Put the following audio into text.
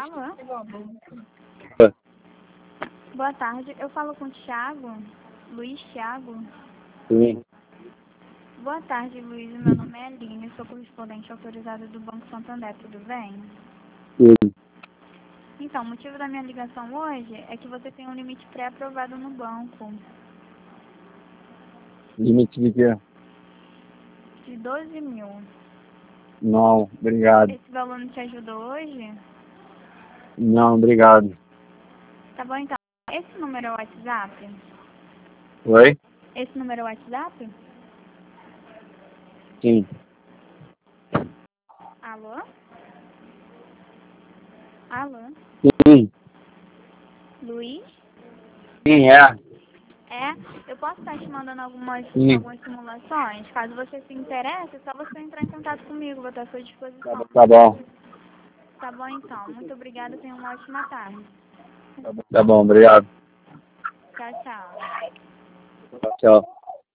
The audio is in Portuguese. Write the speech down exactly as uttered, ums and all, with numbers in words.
Alô? Boa tarde, eu falo com o Thiago, Luiz Thiago. Sim. Boa tarde, Luiz, meu nome é Aline, sou correspondente autorizada do Banco Santander, tudo bem? Sim. Então, o motivo da minha ligação hoje é que você tem um limite pré-aprovado no banco, Limite de quê? de doze mil. Não, obrigado. Esse valor não te ajuda hoje? Não, obrigado. Tá bom, então. Esse número é o WhatsApp? Oi? Esse número é o WhatsApp? Sim. Alô? Alô? Sim. Luiz? Sim, é. É, eu posso estar te mandando algumas, Sim. algumas simulações. Caso você se interesse, é só você entrar em contato comigo, vou estar à sua disposição. Tá bom. Tá bom, então. Muito obrigada, tenha uma ótima tarde. Tá bom, obrigado. Tchau, tchau. Tchau.